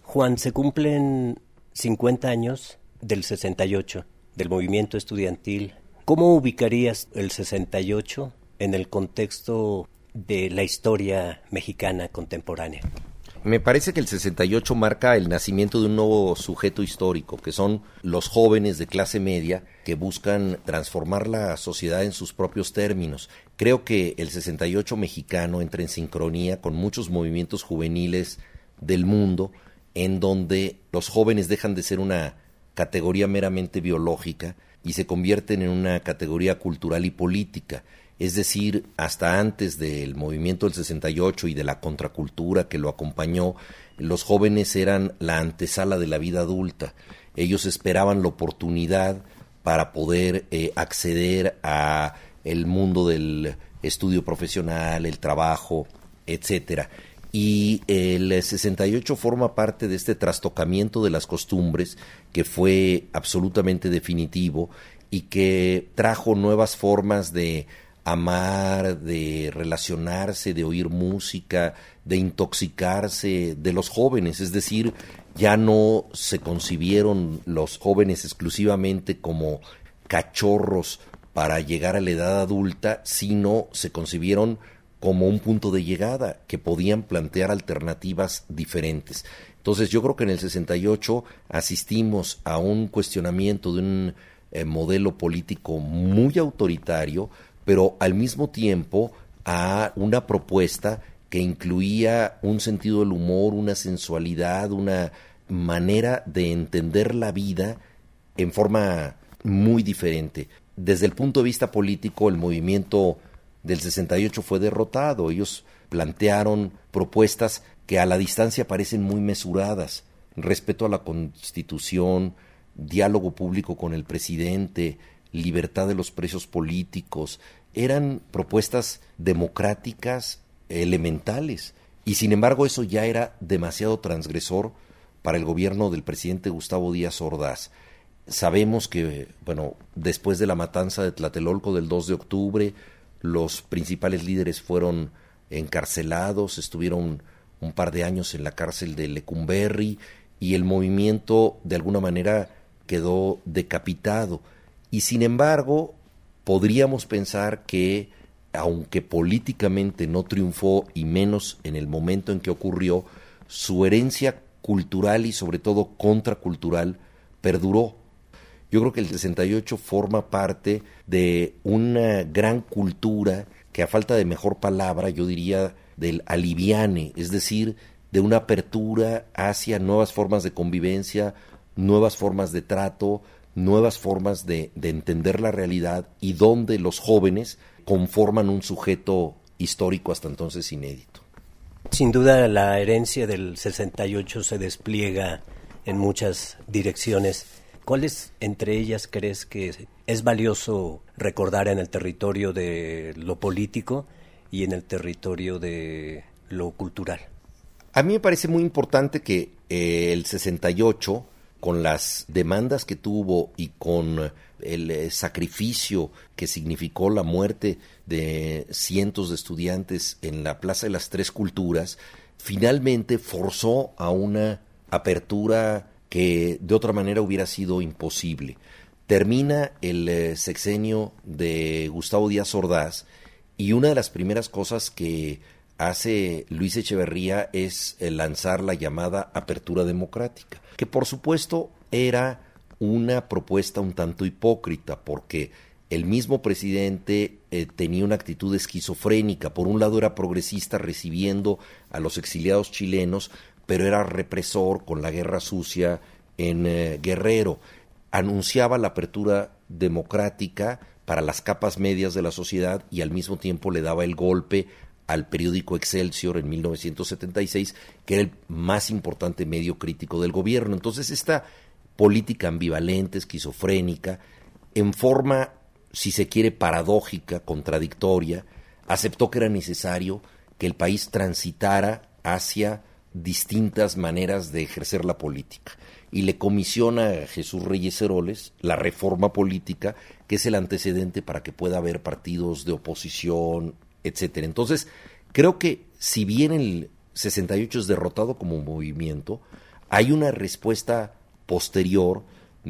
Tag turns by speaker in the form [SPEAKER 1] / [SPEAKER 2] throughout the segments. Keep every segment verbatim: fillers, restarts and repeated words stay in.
[SPEAKER 1] Juan, se cumplen cincuenta años del sesenta y ocho, del movimiento estudiantil. ¿Cómo ubicarías el sesenta y ocho en el contexto de la historia mexicana contemporánea?
[SPEAKER 2] Me parece que el sesenta y ocho marca el nacimiento de un nuevo sujeto histórico, que son los jóvenes de clase media que buscan transformar la sociedad en sus propios términos. Creo que el sesenta y ocho mexicano entra en sincronía con muchos movimientos juveniles del mundo, en donde los jóvenes dejan de ser una categoría meramente biológica y se convierten en una categoría cultural y política. Es decir, hasta antes del movimiento del sesenta y ocho y de la contracultura que lo acompañó, los jóvenes eran la antesala de la vida adulta. Ellos esperaban la oportunidad para poder eh, acceder a el mundo del estudio profesional, el trabajo, etcétera. Y el sesenta y ocho forma parte de este trastocamiento de las costumbres que fue absolutamente definitivo y que trajo nuevas formas de amar, de relacionarse, de oír música, de intoxicarse de los jóvenes. Es decir, ya no se concibieron los jóvenes exclusivamente como cachorros para llegar a la edad adulta, sino se concibieron como un punto de llegada, que podían plantear alternativas diferentes. Entonces yo creo que en el sesenta y ocho asistimos a un cuestionamiento de un eh, modelo político muy autoritario, pero al mismo tiempo a una propuesta que incluía un sentido del humor, una sensualidad, una manera de entender la vida en forma muy diferente. Desde el punto de vista político, el movimiento del sesenta y ocho fue derrotado. Ellos plantearon propuestas que a la distancia parecen muy mesuradas: respeto a la Constitución, diálogo público con el presidente, libertad de los presos políticos. Eran propuestas democráticas elementales, y sin embargo eso ya era demasiado transgresor para el gobierno del presidente Gustavo Díaz Ordaz. Sabemos que, bueno, después de la matanza de Tlatelolco del dos de octubre, los principales líderes fueron encarcelados, estuvieron un par de años en la cárcel de Lecumberri, y el movimiento de alguna manera quedó decapitado. Y sin embargo, podríamos pensar que, aunque políticamente no triunfó, y menos en el momento en que ocurrió, su herencia cultural y sobre todo contracultural perduró. Yo creo que el sesenta y ocho forma parte de una gran cultura que, a falta de mejor palabra, yo diría del aliviane, es decir, de una apertura hacia nuevas formas de convivencia, nuevas formas de trato, nuevas formas de, de entender la realidad, y donde los jóvenes conforman un sujeto histórico hasta entonces inédito.
[SPEAKER 1] Sin duda la herencia del sesenta y ocho se despliega en muchas direcciones. ¿Cuáles entre ellas crees que es valioso recordar en el territorio de lo político y en el territorio de lo cultural?
[SPEAKER 2] A mí me parece muy importante que eh, el sesenta y ocho, con las demandas que tuvo y con el eh, sacrificio que significó la muerte de cientos de estudiantes en la Plaza de las Tres Culturas, finalmente forzó a una apertura que de otra manera hubiera sido imposible. Termina el eh, sexenio de Gustavo Díaz Ordaz, y una de las primeras cosas que hace Luis Echeverría es eh, lanzar la llamada apertura democrática, que por supuesto era una propuesta un tanto hipócrita, porque el mismo presidente eh, tenía una actitud esquizofrénica. Por un lado era progresista, recibiendo a los exiliados chilenos, pero era represor con la guerra sucia en eh, Guerrero. Anunciaba la apertura democrática para las capas medias de la sociedad, y al mismo tiempo le daba el golpe al periódico Excelsior en mil novecientos setenta y seis, que era el más importante medio crítico del gobierno. Entonces esta política ambivalente, esquizofrénica, en forma, si se quiere, paradójica, contradictoria, aceptó que era necesario que el país transitara hacia distintas maneras de ejercer la política, y le comisiona a Jesús Reyes Heroles la reforma política, que es el antecedente para que pueda haber partidos de oposición, etcétera. Entonces, creo que si bien el sesenta y ocho es derrotado como movimiento, hay una respuesta posterior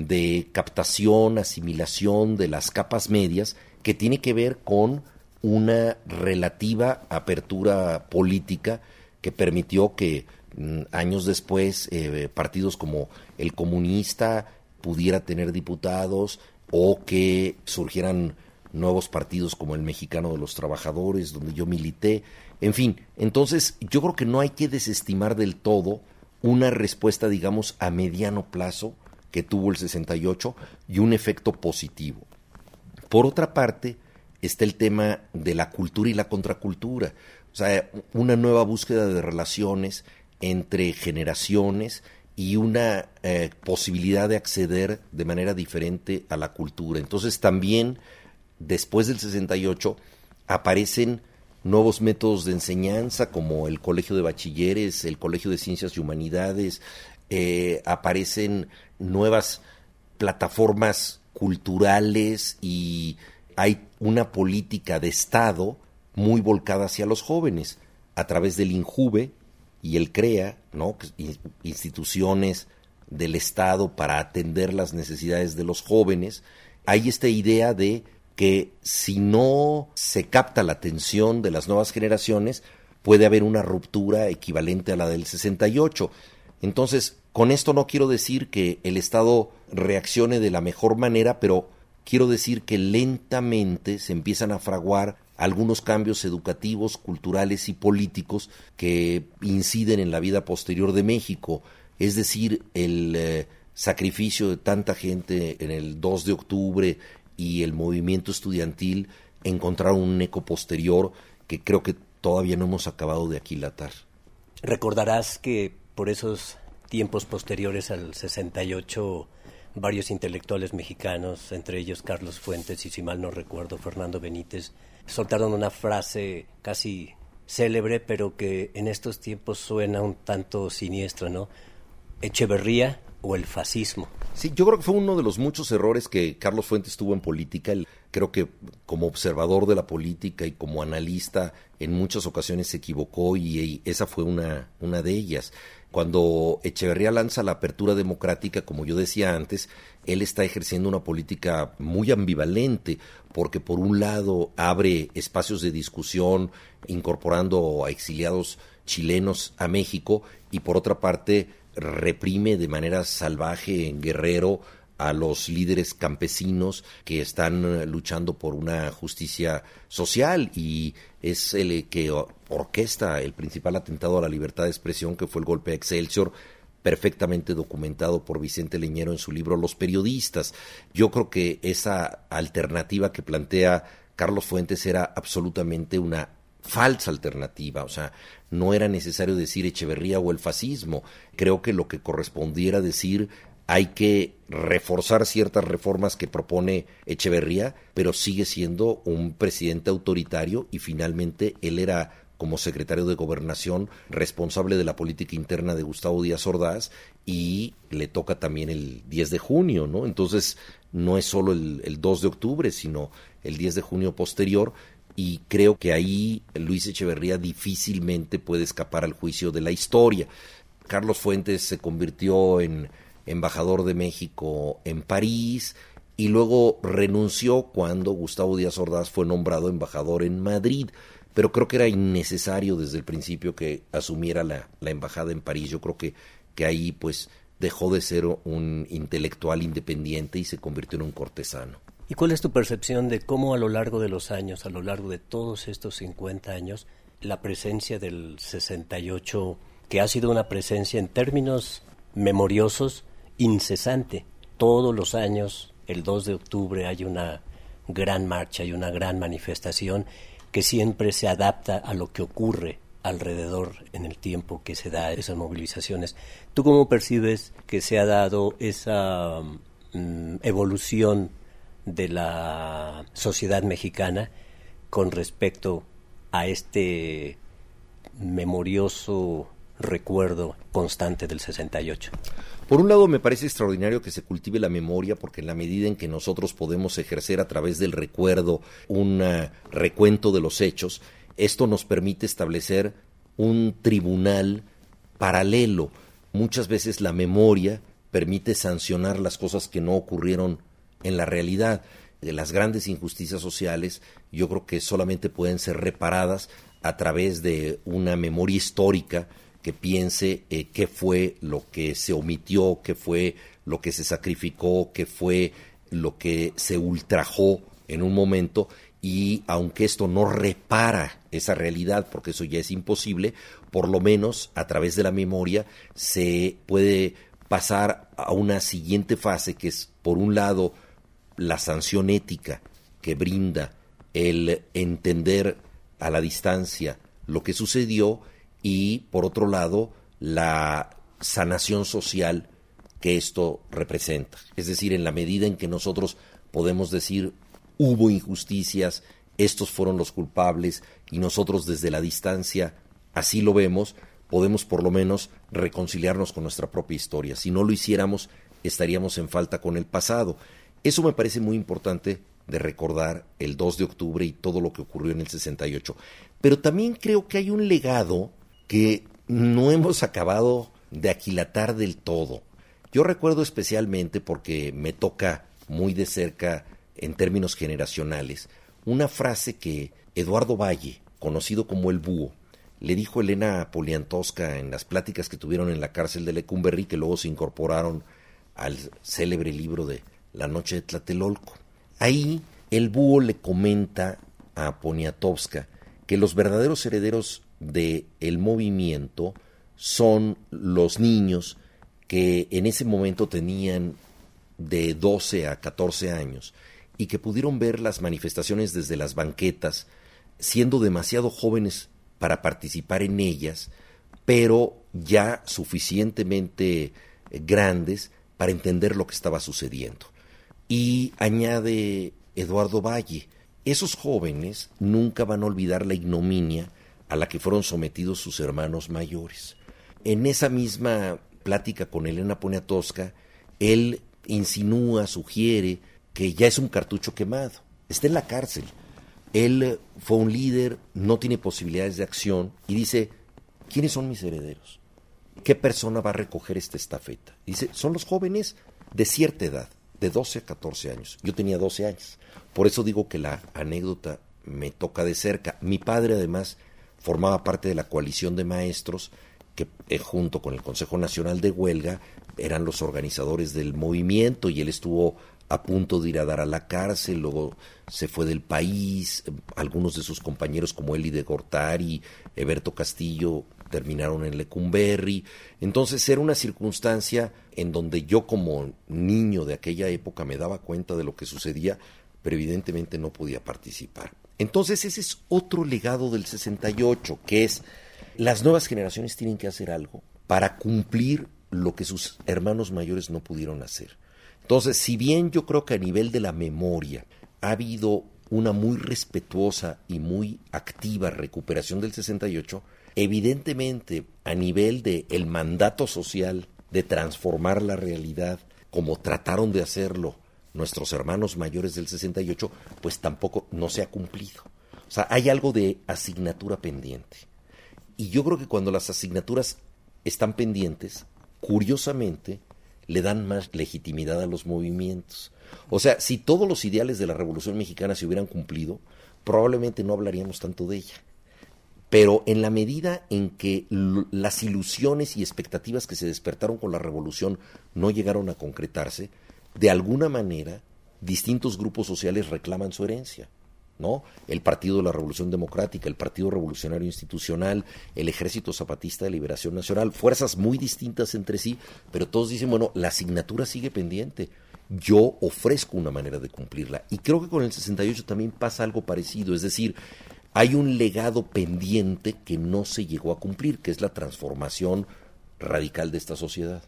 [SPEAKER 2] de captación, asimilación de las capas medias que tiene que ver con una relativa apertura política que permitió que mm, años después eh, partidos como el comunista pudiera tener diputados o que surgieran nuevos partidos como el Mexicano de los Trabajadores, donde yo milité. En fin, entonces yo creo que no hay que desestimar del todo una respuesta, digamos, a mediano plazo que tuvo el sesenta y ocho y un efecto positivo. Por otra parte, está el tema de la cultura y la contracultura, o sea, una nueva búsqueda de relaciones entre generaciones y una eh, posibilidad de acceder de manera diferente a la cultura. Entonces también, después del sesenta y ocho, aparecen nuevos métodos de enseñanza como el Colegio de Bachilleres, el Colegio de Ciencias y Humanidades, eh, aparecen nuevas plataformas culturales y hay una política de Estado muy volcada hacia los jóvenes a través del INJUVE y el CREA, ¿no? Instituciones del Estado para atender las necesidades de los jóvenes. Hay esta idea de que si no se capta la atención de las nuevas generaciones, puede haber una ruptura equivalente a la del sesenta y ocho. Entonces, con esto no quiero decir que el Estado reaccione de la mejor manera, pero quiero decir que lentamente se empiezan a fraguar algunos cambios educativos, culturales y políticos que inciden en la vida posterior de México. Es decir, el eh, sacrificio de tanta gente en el dos de octubre y el movimiento estudiantil encontraron un eco posterior que creo que todavía no hemos acabado de aquilatar.
[SPEAKER 1] Recordarás que por esos tiempos posteriores al sesenta y ocho, varios intelectuales mexicanos, entre ellos Carlos Fuentes y, si mal no recuerdo, Fernando Benítez, soltaron una frase casi célebre, pero que en estos tiempos suena un tanto siniestra, ¿no? Echeverría o el fascismo.
[SPEAKER 2] Sí, yo creo que fue uno de los muchos errores que Carlos Fuentes tuvo en política. Creo que como observador de la política y como analista en muchas ocasiones se equivocó y, y esa fue una, una de ellas. Cuando Echeverría lanza la apertura democrática, como yo decía antes, él está ejerciendo una política muy ambivalente, porque por un lado abre espacios de discusión incorporando a exiliados chilenos a México y por otra parte reprime de manera salvaje en Guerrero a los líderes campesinos que están luchando por una justicia social y es el que orquesta el principal atentado a la libertad de expresión, que fue el golpe a Excelsior, perfectamente documentado por Vicente Leñero en su libro Los Periodistas. Yo creo que esa alternativa que plantea Carlos Fuentes era absolutamente una falsa alternativa, o sea, no era necesario decir Echeverría o el fascismo. Creo que lo que correspondiera decir hay que reforzar ciertas reformas que propone Echeverría, pero sigue siendo un presidente autoritario y finalmente él era, como secretario de Gobernación, responsable de la política interna de Gustavo Díaz Ordaz y le toca también el diez de junio, ¿no? Entonces no es solo el, el dos de octubre, sino el diez de junio posterior y creo que ahí Luis Echeverría difícilmente puede escapar al juicio de la historia. Carlos Fuentes se convirtió en embajador de México en París y luego renunció cuando Gustavo Díaz Ordaz fue nombrado embajador en Madrid, pero creo que era innecesario desde el principio que asumiera la, la embajada en París. Yo creo que, que ahí pues dejó de ser un intelectual independiente y se convirtió en un cortesano.
[SPEAKER 1] ¿Y cuál es tu percepción de cómo a lo largo de los años, a lo largo de todos estos cincuenta años, la presencia del sesenta y ocho, que ha sido una presencia en términos memoriosos, incesante? Todos los años, el dos de octubre, hay una gran marcha, hay una gran manifestación que siempre se adapta a lo que ocurre alrededor en el tiempo que se da esas movilizaciones. ¿Tú cómo percibes que se ha dado esa um, evolución de la sociedad mexicana con respecto a este memorioso recuerdo constante del sesenta y ocho?
[SPEAKER 2] Por un lado me parece extraordinario que se cultive la memoria, porque en la medida en que nosotros podemos ejercer a través del recuerdo un uh, recuento de los hechos, esto nos permite establecer un tribunal paralelo, muchas veces la memoria permite sancionar las cosas que no ocurrieron en la realidad. De las grandes injusticias sociales, yo creo que solamente pueden ser reparadas a través de una memoria histórica que piense eh, qué fue lo que se omitió, qué fue lo que se sacrificó, qué fue lo que se ultrajó en un momento, y aunque esto no repara esa realidad, porque eso ya es imposible, por lo menos a través de la memoria se puede pasar a una siguiente fase, que es, por un lado, la sanción ética que brinda el entender a la distancia lo que sucedió, y por otro lado la sanación social que esto representa. Es decir, en la medida en que nosotros podemos decir hubo injusticias, estos fueron los culpables, y nosotros desde la distancia así lo vemos, podemos por lo menos reconciliarnos con nuestra propia historia. Si no lo hiciéramos, estaríamos en falta con el pasado. Eso me parece muy importante de recordar el dos de octubre y todo lo que ocurrió en el sesenta y ocho. Pero también creo que hay un legado que no hemos acabado de aquilatar del todo. Yo recuerdo especialmente, porque me toca muy de cerca en términos generacionales, una frase que Eduardo Valle, conocido como el Búho, le dijo a Elena Poniatowska en las pláticas que tuvieron en la cárcel de Lecumberri, que luego se incorporaron al célebre libro de La noche de Tlatelolco. Ahí el Búho le comenta a Poniatowska que los verdaderos herederos del movimiento son los niños que en ese momento tenían de doce a catorce años y que pudieron ver las manifestaciones desde las banquetas, siendo demasiado jóvenes para participar en ellas, pero ya suficientemente grandes para entender lo que estaba sucediendo. Y añade Eduardo Valle, esos jóvenes nunca van a olvidar la ignominia a la que fueron sometidos sus hermanos mayores. En esa misma plática con Elena Poniatowska, él insinúa, sugiere que ya es un cartucho quemado, está en la cárcel. Él fue un líder, no tiene posibilidades de acción, y dice, ¿quiénes son mis herederos? ¿Qué persona va a recoger esta estafeta? Dice, son los jóvenes de cierta edad, de doce a catorce años. Yo tenía doce años. Por eso digo que la anécdota me toca de cerca. Mi padre, además, formaba parte de la coalición de maestros que, eh, junto con el Consejo Nacional de Huelga, eran los organizadores del movimiento, y él estuvo a punto de ir a dar a la cárcel, luego se fue del país. Algunos de sus compañeros, como Eli de Gortari, Eberto Castillo, terminaron en Lecumberri. Entonces era una circunstancia en donde yo, como niño de aquella época, me daba cuenta de lo que sucedía, pero evidentemente no podía participar. Entonces ese es otro legado del sesenta y ocho, que es las nuevas generaciones tienen que hacer algo para cumplir lo que sus hermanos mayores no pudieron hacer. Entonces, si bien yo creo que a nivel de la memoria ha habido una muy respetuosa y muy activa recuperación del sesenta y ocho, evidentemente a nivel de el mandato social de transformar la realidad, como trataron de hacerlo nuestros hermanos mayores del sesenta y ocho, pues tampoco no se ha cumplido. O sea, hay algo de asignatura pendiente. Y yo creo que cuando las asignaturas están pendientes, curiosamente, le dan más legitimidad a los movimientos. O sea, si todos los ideales de la Revolución Mexicana se hubieran cumplido, probablemente no hablaríamos tanto de ella. Pero en la medida en que l- las ilusiones y expectativas que se despertaron con la Revolución no llegaron a concretarse, de alguna manera, distintos grupos sociales reclaman su herencia, ¿no? El Partido de la Revolución Democrática, el Partido Revolucionario Institucional, el Ejército Zapatista de Liberación Nacional, fuerzas muy distintas entre sí, pero todos dicen, bueno, la asignatura sigue pendiente, yo ofrezco una manera de cumplirla. Y creo que con el sesenta y ocho también pasa algo parecido, es decir, hay un legado pendiente que no se llegó a cumplir, que es la transformación radical de esta sociedad.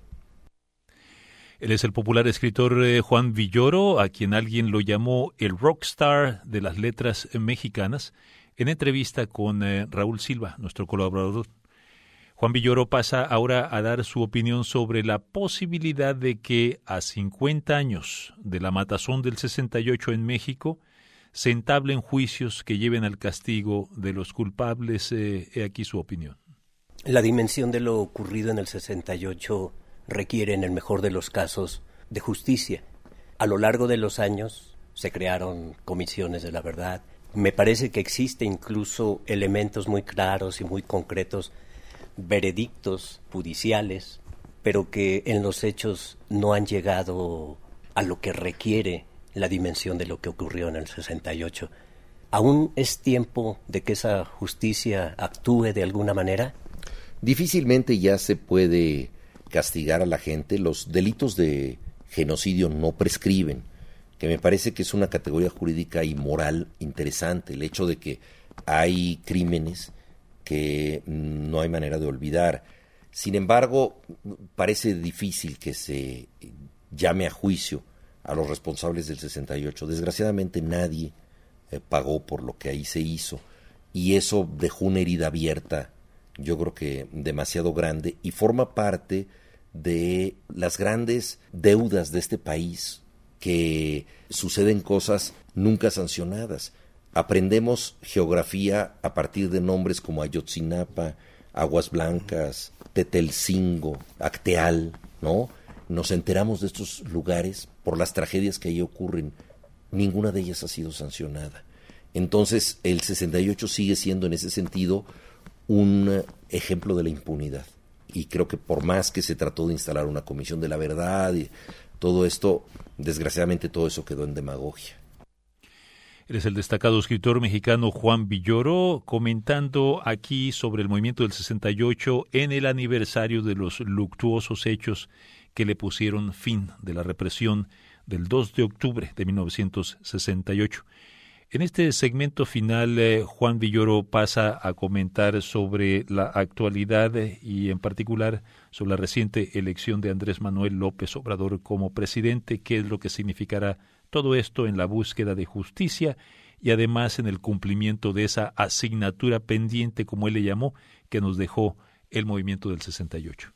[SPEAKER 3] Él es el popular escritor eh, Juan Villoro, a quien alguien lo llamó el rockstar de las letras mexicanas, en entrevista con eh, Raúl Silva, nuestro colaborador. Juan Villoro pasa ahora a dar su opinión sobre la posibilidad de que a cincuenta años de la matazón del sesenta y ocho en México se entablen juicios que lleven al castigo de los culpables. Eh, he aquí su opinión.
[SPEAKER 1] La dimensión de lo ocurrido en el sesenta y ocho requiere, en el mejor de los casos, de justicia. A lo largo de los años se crearon comisiones de la verdad. Me parece que existe incluso elementos muy claros y muy concretos, veredictos judiciales, pero que en los hechos no han llegado a lo que requiere la dimensión de lo que ocurrió en el sesenta y ocho. ¿Aún es tiempo de que esa justicia actúe de alguna manera?
[SPEAKER 2] Difícilmente ya se puede castigar a la gente. Los delitos de genocidio no prescriben, que me parece que es una categoría jurídica y moral interesante, el hecho de que hay crímenes que no hay manera de olvidar. Sin embargo, parece difícil que se llame a juicio a los responsables del sesenta y ocho. Desgraciadamente nadie eh, pagó por lo que ahí se hizo, y eso dejó una herida abierta, yo creo que demasiado grande, y forma parte de las grandes deudas de este país, que suceden cosas nunca sancionadas. Aprendemos geografía a partir de nombres como Ayotzinapa, Aguas Blancas, Tetelcingo, Acteal, ¿no? Nos enteramos de estos lugares por las tragedias que ahí ocurren. Ninguna de ellas ha sido sancionada. Entonces, el sesenta y ocho sigue siendo en ese sentido un ejemplo de la impunidad. Y creo que por más que se trató de instalar una comisión de la verdad y todo esto, desgraciadamente todo eso quedó en demagogia.
[SPEAKER 3] Eres el destacado escritor mexicano Juan Villoro, comentando aquí sobre el movimiento del sesenta y ocho en el aniversario de los luctuosos hechos que le pusieron fin de la represión del dos de octubre de mil novecientos sesenta y ocho. En este segmento final, eh, Juan Villoro pasa a comentar sobre la actualidad eh, y en particular sobre la reciente elección de Andrés Manuel López Obrador como presidente, qué es lo que significará todo esto en la búsqueda de justicia y además en el cumplimiento de esa asignatura pendiente, como él le llamó, que nos dejó el movimiento del sesenta y ocho.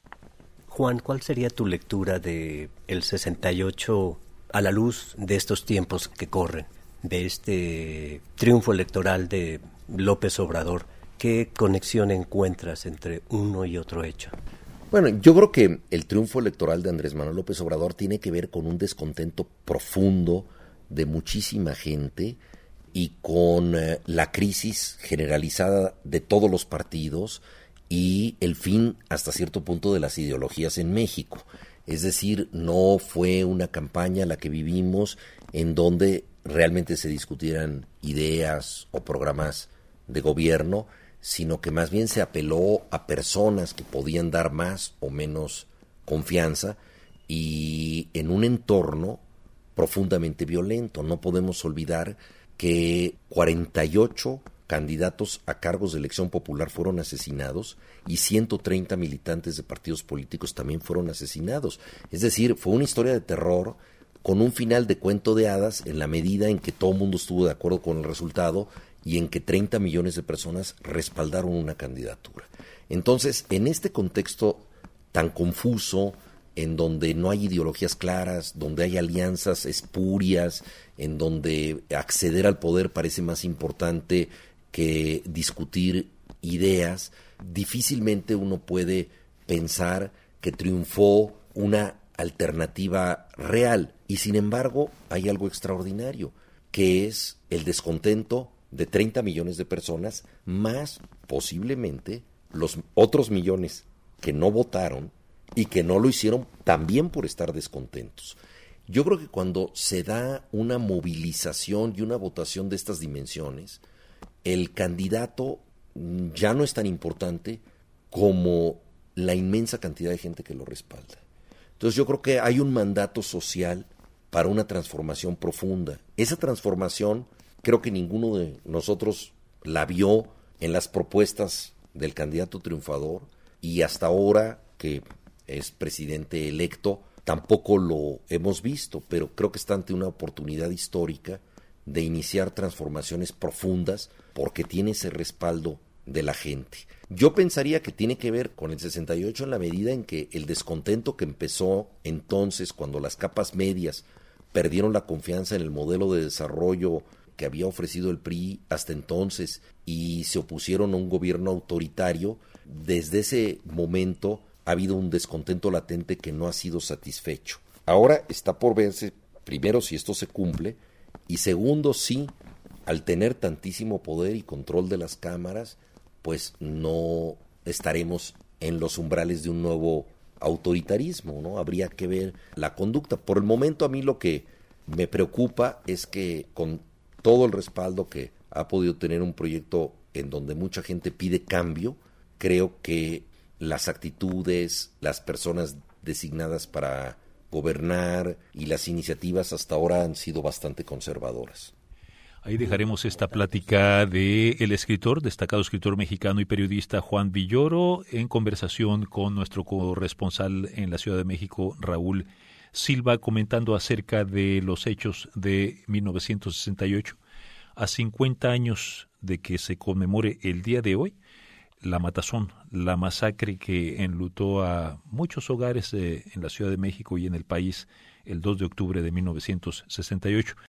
[SPEAKER 1] Juan, ¿cuál sería tu lectura de el sesenta y ocho a la luz de estos tiempos que corren, de este triunfo electoral de López Obrador? ¿Qué conexión encuentras entre uno y otro hecho?
[SPEAKER 2] Bueno, yo creo que el triunfo electoral de Andrés Manuel López Obrador tiene que ver con un descontento profundo de muchísima gente y con eh, la crisis generalizada de todos los partidos y el fin hasta cierto punto de las ideologías en México. Es decir, no fue una campaña la que vivimos en donde realmente se discutieran ideas o programas de gobierno, sino que más bien se apeló a personas que podían dar más o menos confianza y en un entorno profundamente violento. No podemos olvidar que cuarenta y ocho candidatos a cargos de elección popular fueron asesinados y ciento treinta militantes de partidos políticos también fueron asesinados. Es decir, fue una historia de terror con un final de cuento de hadas en la medida en que todo el mundo estuvo de acuerdo con el resultado y en que treinta millones de personas respaldaron una candidatura. Entonces, en este contexto tan confuso, en donde no hay ideologías claras, donde hay alianzas espurias, en donde acceder al poder parece más importante que discutir ideas, difícilmente uno puede pensar que triunfó una alternativa real. Y sin embargo, hay algo extraordinario, que es el descontento de treinta millones de personas, más posiblemente los otros millones que no votaron y que no lo hicieron también por estar descontentos. Yo creo que cuando se da una movilización y una votación de estas dimensiones, el candidato ya no es tan importante como la inmensa cantidad de gente que lo respalda. Entonces yo creo que hay un mandato social para una transformación profunda. Esa transformación creo que ninguno de nosotros la vio en las propuestas del candidato triunfador y hasta ahora que es presidente electo tampoco lo hemos visto, pero creo que está ante una oportunidad histórica de iniciar transformaciones profundas porque tiene ese respaldo de la gente. Yo pensaría que tiene que ver con el sesenta y ocho en la medida en que el descontento que empezó entonces cuando las capas medias perdieron la confianza en el modelo de desarrollo que había ofrecido el P R I hasta entonces y se opusieron a un gobierno autoritario, desde ese momento ha habido un descontento latente que no ha sido satisfecho. Ahora está por verse, primero, si esto se cumple, y segundo, si al tener tantísimo poder y control de las cámaras, pues no estaremos en los umbrales de un nuevo autoritarismo, ¿no? Habría que ver la conducta. Por el momento, a mí lo que me preocupa es que con todo el respaldo que ha podido tener un proyecto en donde mucha gente pide cambio, creo que las actitudes, las personas designadas para gobernar y las iniciativas hasta ahora han sido bastante conservadoras.
[SPEAKER 3] Ahí dejaremos esta plática de el escritor, destacado escritor mexicano y periodista Juan Villoro, en conversación con nuestro corresponsal en la Ciudad de México, Raúl Silva, comentando acerca de los hechos de mil novecientos sesenta y ocho. A cincuenta años de que se conmemore el día de hoy, la matazón, la masacre que enlutó a muchos hogares eh, en la Ciudad de México y en el país el dos de octubre de mil novecientos sesenta y ocho.